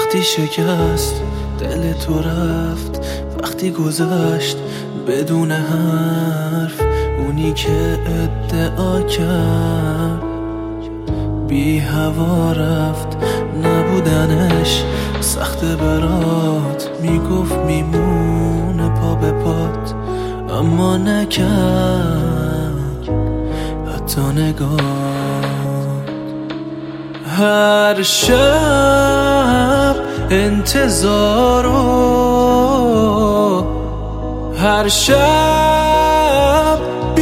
وقتی شکست دل تو رفت، وقتی گذشت بدون حرف، اونی که ادعا کرد بی هوا رفت. نبودنش سخت برات، میگفت میمونه پا به پات، اما نکرد حتی نگاه. هر شب انتظارو، هر شب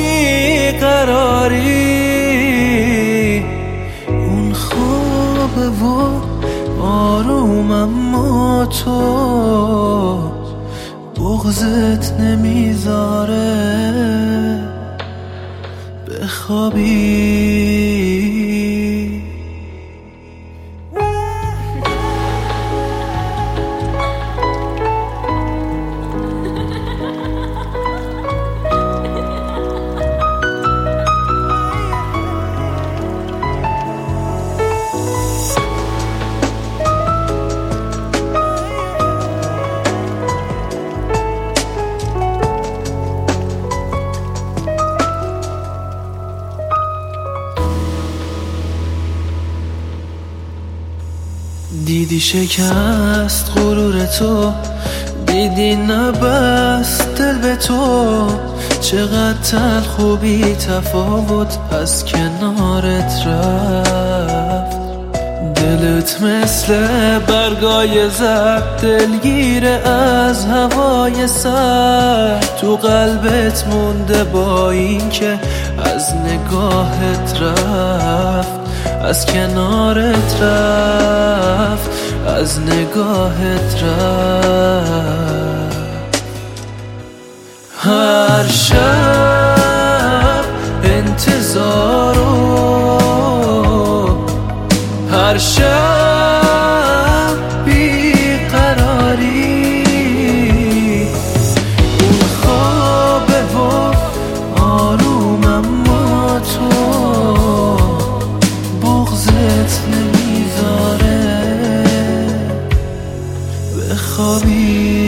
بیقراری، اون خوابه و آروم، اما تو بغضت نمیذاره بخوابی. دیدی شکست غرور تو، دیدی نبست دل به تو، چقدر تلخ و بی تفاوت از کنارت رفت. دلت مثل برگای زرد دلگیره از هوای سرد، تو قلبت مونده با این که از نگاهت رفت، از کنارت رفت، از نگاهت رفت. هر شب انتظارو، هر شب بیقراری، اون خوابه و آروم، اما تو بغضت نمیذاره بخوابی.